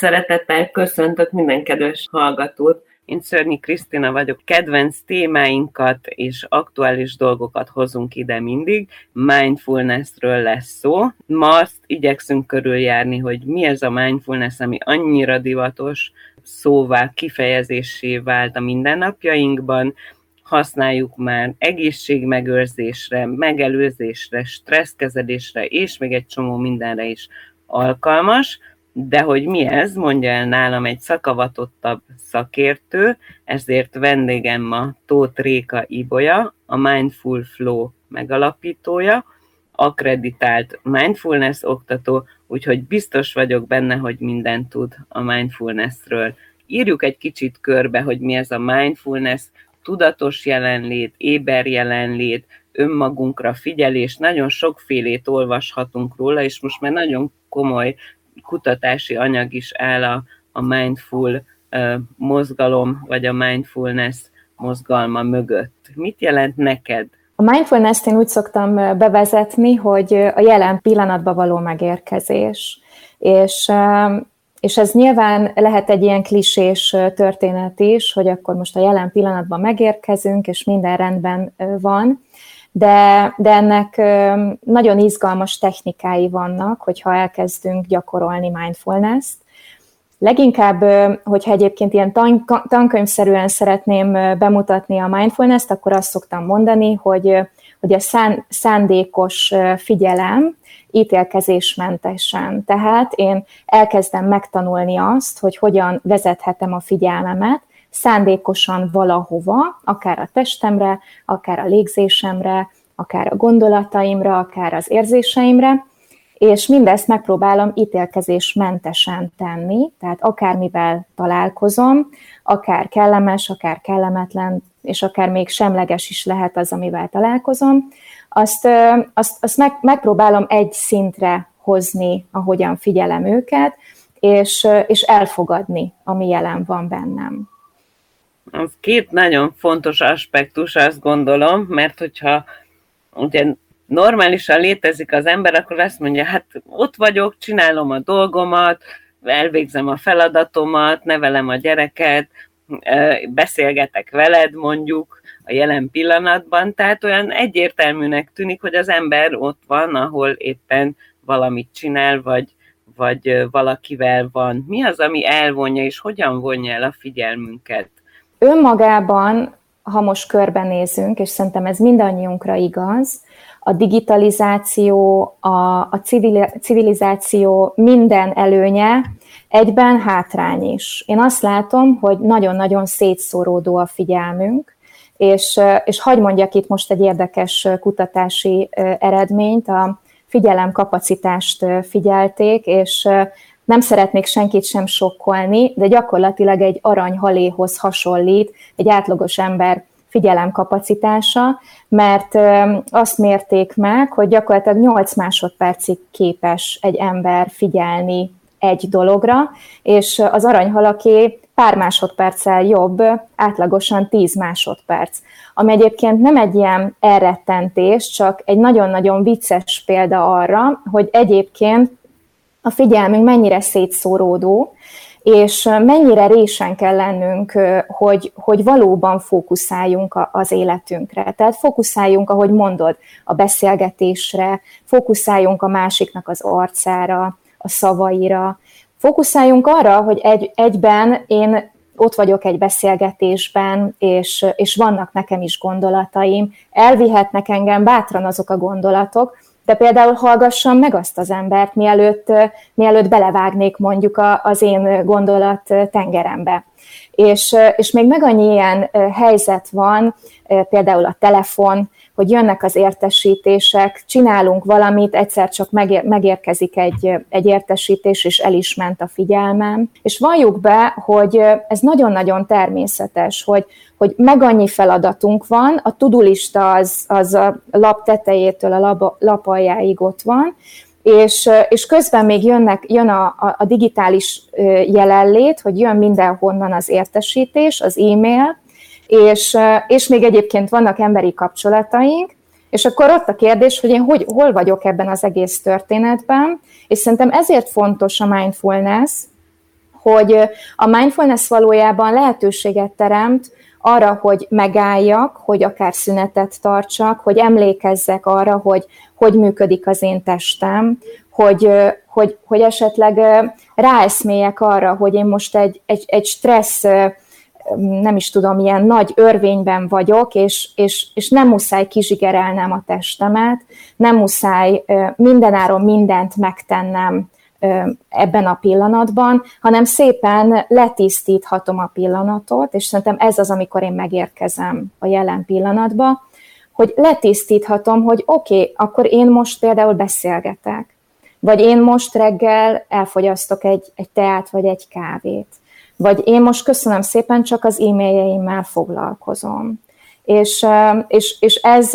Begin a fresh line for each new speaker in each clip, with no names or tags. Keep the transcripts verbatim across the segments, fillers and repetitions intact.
Szeretettel köszöntök minden kedves hallgatót. Én Szörnyi Krisztina vagyok. Kedvenc témáinkat és aktuális dolgokat hozunk ide mindig. Mindfulnessről lesz szó. Ma azt igyekszünk körüljárni, hogy mi ez a mindfulness, ami annyira divatos szóvá, kifejezéssé vált a mindennapjainkban. Használjuk már egészségmegőrzésre, megelőzésre, stresszkezelésre és még egy csomó mindenre is alkalmas. De hogy mi ez, mondja el nálam egy szakavatottabb szakértő, ezért vendégem ma Tóth Réka Ibolya, a Mindful Flow megalapítója, akkreditált mindfulness oktató, úgyhogy biztos vagyok benne, hogy mindent tud a mindfulnessről. Írjuk egy kicsit körbe, hogy mi ez a mindfulness, tudatos jelenlét, éber jelenlét, önmagunkra figyelés, nagyon sokfélét olvashatunk róla, és most már nagyon komoly kutatási anyag is áll a, a mindful uh, mozgalom, vagy a mindfulness mozgalma mögött. Mit jelent neked?
A mindfulness-t én úgy szoktam bevezetni, hogy a jelen pillanatba való megérkezés. És, és ez nyilván lehet egy ilyen klisés történet is, hogy akkor most a jelen pillanatban megérkezünk, és minden rendben van, De, de ennek nagyon izgalmas technikái vannak, hogyha elkezdünk gyakorolni mindfulness-t. Leginkább, hogyha egyébként ilyen tan- tankönyvszerűen szeretném bemutatni a mindfulness-t, akkor azt szoktam mondani, hogy, hogy a szán, szándékos figyelem ítélkezésmentesen. Tehát én elkezdem megtanulni azt, hogy hogyan vezethetem a figyelmemet, szándékosan valahova, akár a testemre, akár a légzésemre, akár a gondolataimra, akár az érzéseimre, és mindezt megpróbálom ítélkezésmentesen tenni, tehát akármivel találkozom, akár kellemes, akár kellemetlen, és akár még semleges is lehet az, amivel találkozom, azt, azt, azt meg, megpróbálom egy szintre hozni, ahogyan figyelem őket, és, és elfogadni, ami jelen van bennem.
Az két nagyon fontos aspektus, azt gondolom, mert hogyha ugye normálisan létezik az ember, akkor azt mondja, hát ott vagyok, csinálom a dolgomat, elvégzem a feladatomat, nevelem a gyereket, beszélgetek veled mondjuk a jelen pillanatban, tehát olyan egyértelműnek tűnik, hogy az ember ott van, ahol éppen valamit csinál, vagy, vagy valakivel van. Mi az, ami elvonja, és hogyan vonja el a figyelmünket?
Önmagában, ha most körbenézünk, és szerintem ez mindannyiunkra igaz, a digitalizáció, a, a civilizáció minden előnye egyben hátrány is. Én azt látom, hogy nagyon-nagyon szétszóródó a figyelmünk, és, és hadd mondjak itt most egy érdekes kutatási eredményt, a figyelemkapacitást figyelték, és nem szeretnék senkit sem sokkolni, de gyakorlatilag egy aranyhaléhoz hasonlít egy átlagos ember figyelemkapacitása, mert azt mérték meg, hogy gyakorlatilag nyolc másodpercig képes egy ember figyelni egy dologra, és az aranyhalaké pár másodperccel jobb, átlagosan tíz másodperc. Ami egyébként nem egy ilyen elrettentés, csak egy nagyon-nagyon vicces példa arra, hogy egyébként a figyelmünk mennyire szétszóródó, és mennyire résen kell lennünk, hogy, hogy valóban fókuszáljunk az életünkre. Tehát fókuszáljunk, ahogy mondod, a beszélgetésre, fókuszáljunk a másiknak az arcára, a szavaira, fókuszáljunk arra, hogy egy, egyben én ott vagyok egy beszélgetésben, és, és vannak nekem is gondolataim, elvihetnek engem bátran azok a gondolatok, de például hallgassam meg azt az embert, mielőtt, mielőtt belevágnék mondjuk az én gondolat tengerembe. És, és még meg annyi ilyen helyzet van, például a telefon, hogy jönnek az értesítések, csinálunk valamit, egyszer csak megér, megérkezik egy, egy értesítés, és el is ment a figyelmem. És valljuk be, hogy ez nagyon-nagyon természetes, hogy, hogy meg annyi feladatunk van, a to-do-lista az, az a lap tetejétől a lap, lap aljáig ott van, és, és közben még jönnek, jön a, a, a digitális jelenlét, hogy jön mindenhonnan az értesítés, az e-mail, és, és még egyébként vannak emberi kapcsolataink, és akkor ott a kérdés, hogy én hogy, hol vagyok ebben az egész történetben, és szerintem ezért fontos a mindfulness, hogy a mindfulness valójában lehetőséget teremt arra, hogy megálljak, hogy akár szünetet tartsak, hogy emlékezzek arra, hogy hogy működik az én testem, hogy, hogy, hogy esetleg ráeszméljek arra, hogy én most egy, egy, egy stressz, nem is tudom, ilyen nagy örvényben vagyok, és, és, és nem muszáj kizsigerelnem a testemet, nem muszáj mindenáron mindent megtennem ebben a pillanatban, hanem szépen letisztíthatom a pillanatot, és szerintem ez az, amikor én megérkezem a jelen pillanatba, hogy letisztíthatom, hogy oké, okay, akkor én most például beszélgetek, vagy én most reggel elfogyasztok egy, egy teát, vagy egy kávét, vagy én most köszönöm szépen, csak az e-mailjeimmel foglalkozom. És, és, és ez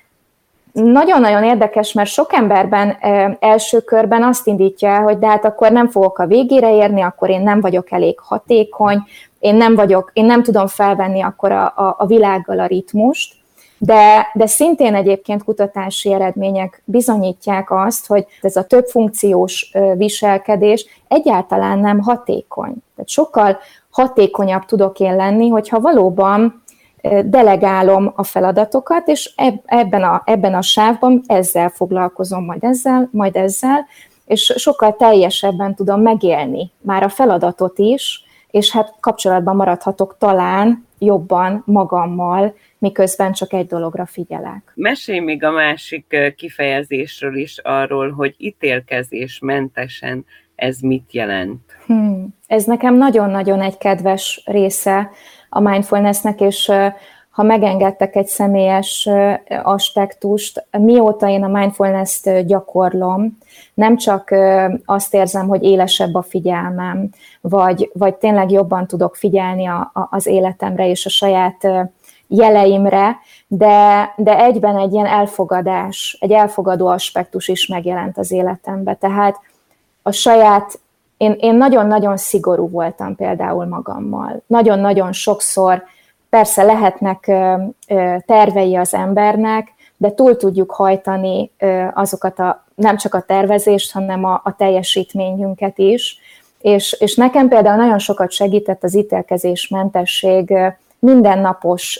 nagyon-nagyon érdekes, mert sok emberben első körben azt indítja el, hogy de hát akkor nem fogok a végére érni, akkor én nem vagyok elég hatékony, én nem vagyok, én nem tudom felvenni akkor a, a, a világgal a ritmust, de, de szintén egyébként kutatási eredmények bizonyítják azt, hogy ez a többfunkciós viselkedés egyáltalán nem hatékony. Tehát sokkal hatékonyabb tudok én lenni, hogyha valóban delegálom a feladatokat, és ebben a, ebben a sávban ezzel foglalkozom, majd ezzel, majd ezzel, és sokkal teljesebben tudom megélni már a feladatot is, és hát kapcsolatban maradhatok talán jobban magammal, miközben csak egy dologra figyelek.
Mesélj még a másik kifejezésről is, arról, hogy ítélkezésmentesen ez mit jelent?
Hmm. Ez nekem nagyon-nagyon egy kedves része a mindfulnessnek, és ha megengedtek egy személyes aspektust, mióta én a mindfulness-t gyakorlom, nem csak azt érzem, hogy élesebb a figyelmem, vagy, vagy tényleg jobban tudok figyelni a, a, az életemre és a saját jeleimre, de, de egyben egy ilyen elfogadás, egy elfogadó aspektus is megjelent az életembe. Tehát a saját, én, én nagyon-nagyon szigorú voltam például magammal. Nagyon-nagyon sokszor, persze lehetnek tervei az embernek, de túl tudjuk hajtani azokat a, nem csak a tervezést, hanem a, a teljesítményünket is. És, és nekem például nagyon sokat segített az ítélkezésmentesség mindennapos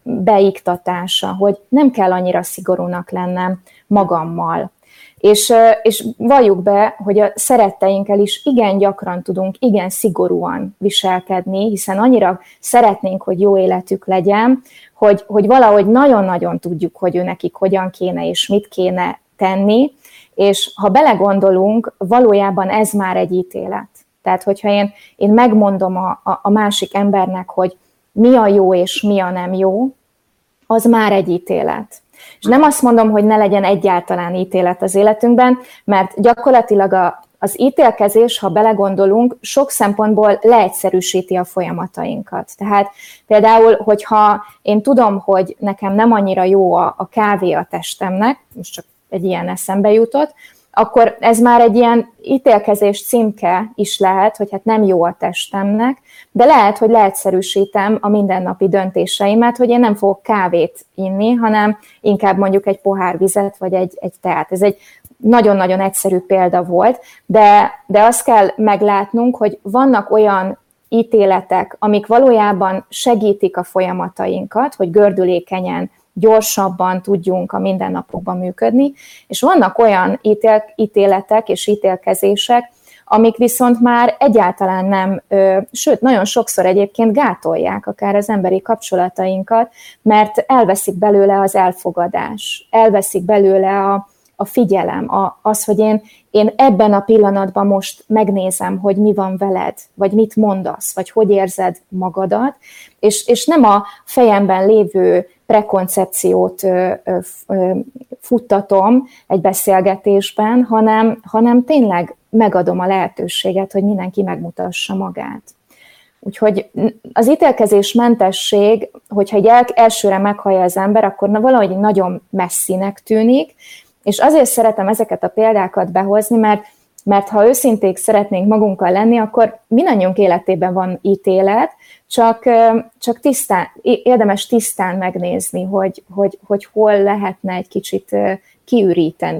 beiktatása, hogy nem kell annyira szigorúnak lennem magammal. És, és valljuk be, hogy a szeretteinkkel is igen gyakran tudunk igen szigorúan viselkedni, hiszen annyira szeretnénk, hogy jó életük legyen, hogy, hogy valahogy nagyon-nagyon tudjuk, hogy ő nekik hogyan kéne és mit kéne tenni, és ha belegondolunk, valójában ez már egy ítélet. Tehát, hogyha én, én megmondom a, a, a másik embernek, hogy mi a jó és mi a nem jó, az már egy ítélet. És nem azt mondom, hogy ne legyen egyáltalán ítélet az életünkben, mert gyakorlatilag a, az ítélkezés, ha belegondolunk, sok szempontból leegyszerűsíti a folyamatainkat. Tehát például, hogyha én tudom, hogy nekem nem annyira jó a, a kávé a testemnek, most csak egy ilyen eszembe jutott, akkor ez már egy ilyen ítélkezés címke is lehet, hogy hát nem jó a testemnek, de lehet, hogy leegyszerűsítem a mindennapi döntéseimet, hogy én nem fogok kávét inni, hanem inkább mondjuk egy pohár vizet, vagy egy, egy teát. Ez egy nagyon-nagyon egyszerű példa volt, de, de azt kell meglátnunk, hogy vannak olyan ítéletek, amik valójában segítik a folyamatainkat, hogy gördülékenyen, gyorsabban tudjunk a mindennapokban működni, és vannak olyan ítél, ítéletek és ítélkezések, amik viszont már egyáltalán nem, ö, sőt, nagyon sokszor egyébként gátolják akár az emberi kapcsolatainkat, mert elveszik belőle az elfogadás, elveszik belőle a, a figyelem, a, az, hogy én, én ebben a pillanatban most megnézem, hogy mi van veled, vagy mit mondasz, vagy hogy érzed magadat, és, és nem a fejemben lévő prekoncepciót ö, ö, ö, futtatom egy beszélgetésben, hanem, hanem tényleg megadom a lehetőséget, hogy mindenki megmutassa magát. Úgyhogy az ítélkezésmentesség, hogyha egy el, elsőre meghallja az ember, akkor na, valahogy nagyon messzinek tűnik, és azért szeretem ezeket a példákat behozni, mert, mert ha őszinték szeretnénk magunkkal lenni, akkor mindannyiunk életében van ítélet, csak, csak tisztán, érdemes tisztán megnézni, hogy, hogy, hogy hol lehetne egy kicsit kiüríteni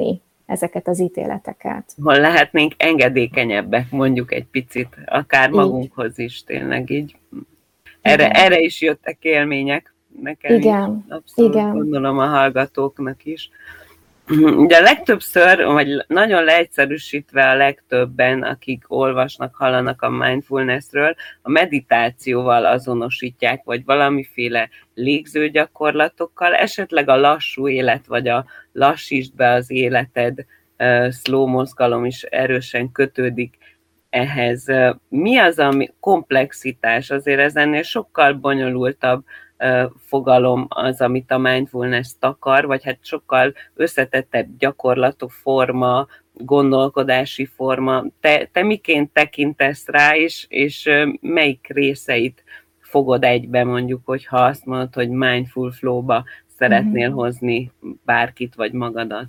ezeket az ítéleteket.
Hol lehetnénk engedékenyebbek, mondjuk egy picit, akár magunkhoz is tényleg így. Erre, erre is jöttek élmények nekem.
Igen.
Is. Abszolút
Igen.
Gondolom a hallgatóknak is. De legtöbbször, vagy nagyon leegyszerűsítve a legtöbben, akik olvasnak, hallanak a mindfulnessről, a meditációval azonosítják, vagy valamiféle légzőgyakorlatokkal, esetleg a lassú élet, vagy a lassítsd be az életed, slow mozgalom is erősen kötődik ehhez. Mi az a komplexitás? Azért ez ennél sokkal bonyolultabb fogalom az, amit a mindfulness takar, vagy hát sokkal összetettebb gyakorlatok, forma, gondolkodási forma. Te, te miként tekintesz rá, és, és melyik részeit fogod egybe, mondjuk, hogyha azt mondod, hogy mindful flow-ba szeretnél mm-hmm. hozni bárkit, vagy magadat?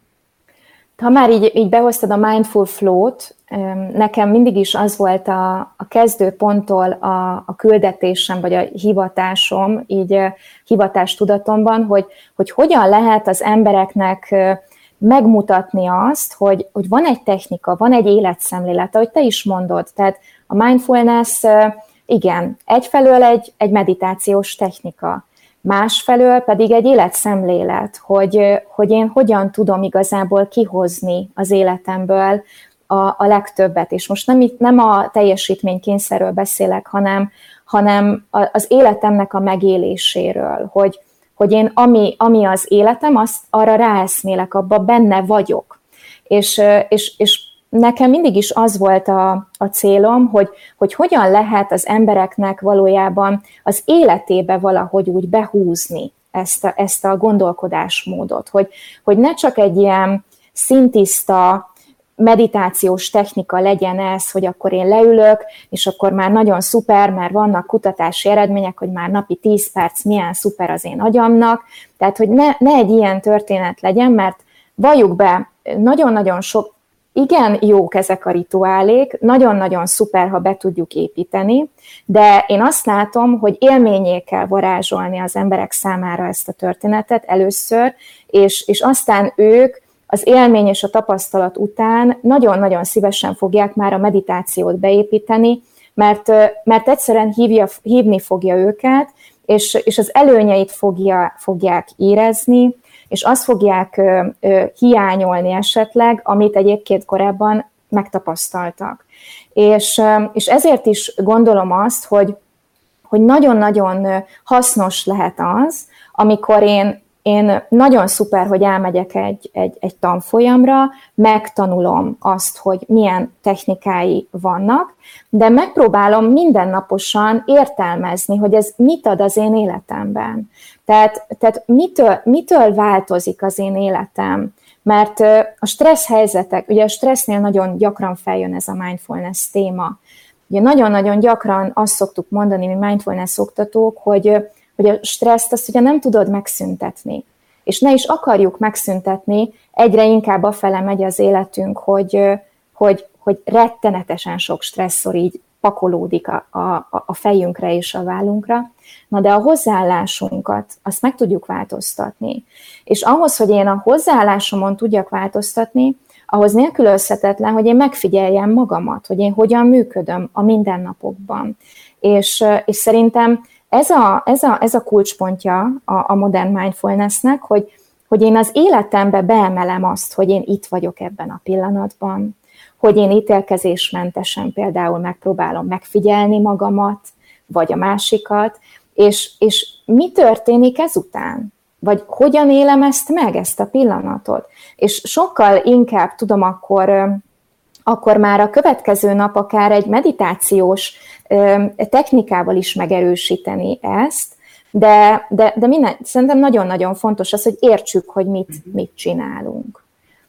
Ha már így, így behoztad a mindful flow-t, nekem mindig is az volt a, a kezdőponttól a, a küldetésem, vagy a hivatásom, így hivatástudatomban, hogy, hogy hogyan lehet az embereknek megmutatni azt, hogy, hogy van egy technika, van egy életszemlélet, ahogy te is mondod. Tehát a mindfulness, igen, egyfelől egy, egy meditációs technika, másfelől pedig egy életszemlélet, hogy, hogy én hogyan tudom igazából kihozni az életemből a, a legtöbbet. És most nem, nem a teljesítménykényszerről beszélek, hanem, hanem az életemnek a megéléséről, hogy, hogy én ami, ami az életem, azt arra ráeszmélek, abba benne vagyok. És, és, és nekem mindig is az volt a, a célom, hogy, hogy hogyan lehet az embereknek valójában az életébe valahogy úgy behúzni ezt a, ezt a gondolkodásmódot, hogy, hogy ne csak egy ilyen szintiszta meditációs technika legyen ez, hogy akkor én leülök, és akkor már nagyon szuper, mert vannak kutatási eredmények, hogy már napi tíz perc milyen szuper az én agyamnak, tehát hogy ne, ne egy ilyen történet legyen, mert valljuk be, nagyon-nagyon sok, igen, jók ezek a rituálék, nagyon-nagyon szuper, ha be tudjuk építeni, de én azt látom, hogy élményé kell varázsolni az emberek számára ezt a történetet először, és, és aztán ők az élmény és a tapasztalat után nagyon-nagyon szívesen fogják már a meditációt beépíteni, mert, mert egyszerűen hívja, hívni fogja őket, és, és az előnyeit fogja, fogják érezni, és azt fogják ö, ö, hiányolni esetleg, amit egyébként korábban megtapasztaltak. És, ö, és ezért is gondolom azt, hogy, hogy nagyon-nagyon hasznos lehet az, amikor én, én nagyon szuper, hogy elmegyek egy, egy, egy tanfolyamra, megtanulom azt, hogy milyen technikái vannak, de megpróbálom mindennaposan értelmezni, hogy ez mit ad az én életemben. Tehát, tehát mitől, mitől változik az én életem? Mert a stressz helyzetek, ugye a stressznél nagyon gyakran feljön ez a mindfulness téma. Ugye nagyon-nagyon gyakran azt szoktuk mondani, mi mindfulness oktatók, hogy, hogy a stresszt azt ugye nem tudod megszüntetni. És ne is akarjuk megszüntetni, egyre inkább afele megy az életünk, hogy, hogy, hogy rettenetesen sok stresszor így pakolódik a, a, a fejünkre és a vállunkra. Na de a hozzáállásunkat, azt meg tudjuk változtatni. És ahhoz, hogy én a hozzáállásomon tudjak változtatni, ahhoz nélkülözhetetlen, hogy én megfigyeljem magamat, hogy én hogyan működöm a mindennapokban. És, és szerintem ez a, ez a, ez a kulcspontja a, a modern mindfulnessnek, hogy, hogy én az életembe beemelem azt, hogy én itt vagyok ebben a pillanatban, hogy én ítélkezésmentesen például megpróbálom megfigyelni magamat, vagy a másikat, és, és mi történik ezután? Vagy hogyan élem ezt meg, ezt a pillanatot? És sokkal inkább tudom akkor, akkor már a következő nap akár egy meditációs technikával is megerősíteni ezt, de, de, de minden, szerintem nagyon-nagyon fontos az, hogy értsük, hogy mit, mit csinálunk.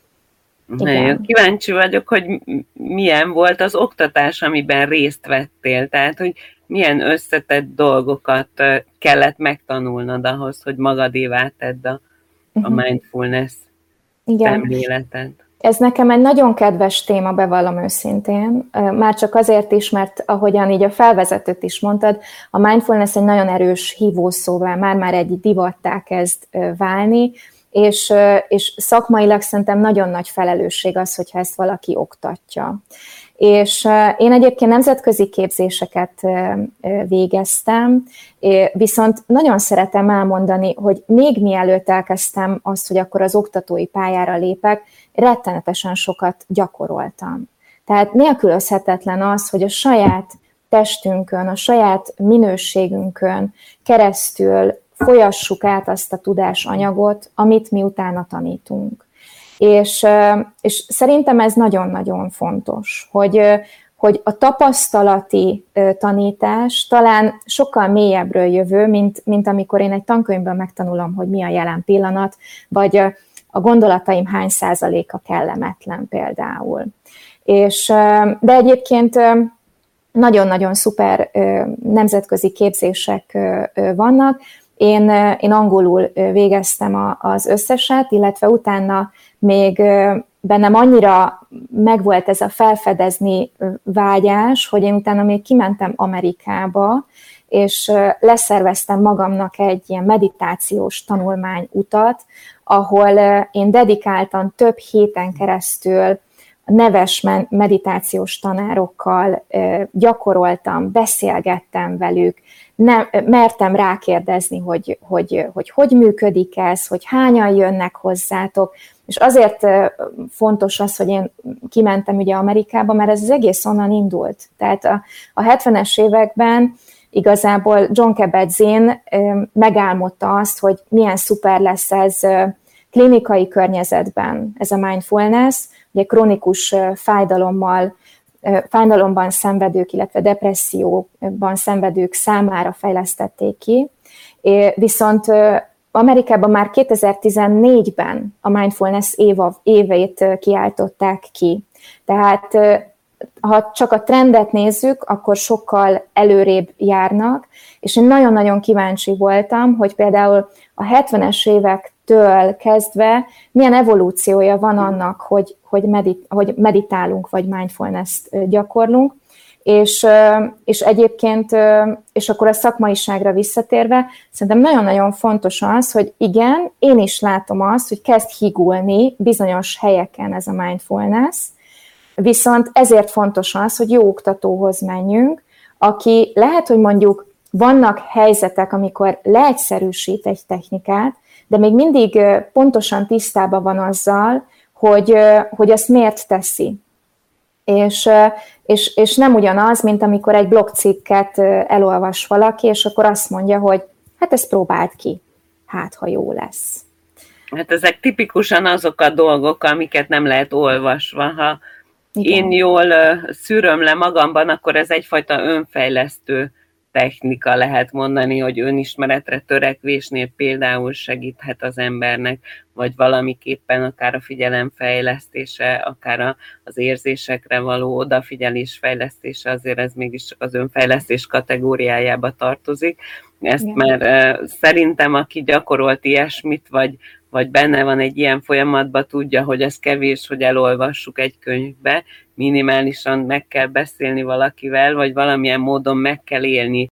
Nagyon kíváncsi vagyok, hogy milyen volt az oktatás, amiben részt vettél, tehát hogy milyen összetett dolgokat kellett megtanulnod ahhoz, hogy magadévá tedd a, a mindfulness szemléletet.
Ez nekem egy nagyon kedves téma, bevallom őszintén, már csak azért is, mert ahogyan így a felvezetőt is mondtad, a mindfulness egy nagyon erős hívószóvá, már-már egy divattá kezd válni, és, és szakmailag szerintem nagyon nagy felelősség az, hogyha ezt valaki oktatja. És én egyébként nemzetközi képzéseket végeztem, viszont nagyon szeretem elmondani, hogy még mielőtt elkezdtem azt, hogy akkor az oktatói pályára lépek, rettenetesen sokat gyakoroltam. Tehát nélkülözhetetlen az, hogy a saját testünkön, a saját minőségünkön keresztül folyassuk át azt a tudásanyagot, amit mi utána tanítunk. És, és szerintem ez nagyon-nagyon fontos, hogy, hogy a tapasztalati tanítás talán sokkal mélyebbről jövő, mint, mint amikor én egy tankönyvből megtanulom, hogy mi a jelen pillanat, vagy a gondolataim hány százaléka kellemetlen például. És, de egyébként nagyon-nagyon szuper nemzetközi képzések vannak. Én, én angolul végeztem az összeset, illetve utána még bennem annyira megvolt ez a felfedezni vágyás, hogy én utána még kimentem Amerikába, és leszerveztem magamnak egy ilyen meditációs tanulmányutat, ahol én dedikáltan több héten keresztül neves meditációs tanárokkal gyakoroltam, beszélgettem velük, nem, mertem rákérdezni, hogy hogy, hogy hogy működik ez, hogy hányan jönnek hozzátok, és azért fontos az, hogy én kimentem ugye Amerikába, mert ez az egész onnan indult. Tehát a, a hetvenes években igazából Jon Kabat-Zinn megálmodta azt, hogy milyen szuper lesz ez klinikai környezetben, ez a mindfulness, ugye krónikus fájdalommal, fájdalomban szenvedők, illetve depresszióban szenvedők számára fejlesztették ki. Viszont Amerikában már kétezer-tizennégyben a mindfulness éva, évét kiáltották ki. Tehát ha csak a trendet nézzük, akkor sokkal előrébb járnak, és én nagyon-nagyon kíváncsi voltam, hogy például a hetvenes évektől kezdve milyen evolúciója van annak, hogy, hogy, medit, hogy meditálunk, vagy mindfulness-t gyakorlunk, és, és egyébként, és akkor a szakmaiságra visszatérve, szerintem nagyon-nagyon fontos az, hogy igen, én is látom azt, hogy kezd higulni bizonyos helyeken ez a mindfulness, viszont ezért fontos az, hogy jó oktatóhoz menjünk, aki lehet, hogy mondjuk vannak helyzetek, amikor leegyszerűsít egy technikát, de még mindig pontosan tisztában van azzal, hogy, hogy azt miért teszi. És, és, és nem ugyanaz, mint amikor egy blogcikket elolvas valaki, és akkor azt mondja, hogy hát ezt próbáld ki, hát ha jó lesz.
Hát ezek tipikusan azok a dolgok, amiket nem lehet olvasva. Ha igen. Én jól szűröm le magamban, akkor ez egyfajta önfejlesztő technika, lehet mondani, hogy önismeretre törekvésnél például segíthet az embernek, vagy valamiképpen akár a figyelemfejlesztése, akár az érzésekre való odafigyelés fejlesztése, azért ez mégiscsak az önfejlesztés kategóriájába tartozik. Ezt igen. Már uh, szerintem, aki gyakorolt ilyesmit, vagy vagy benne van egy ilyen folyamatban, tudja, hogy ez kevés, hogy elolvassuk egy könyvbe, minimálisan meg kell beszélni valakivel, vagy valamilyen módon meg kell élni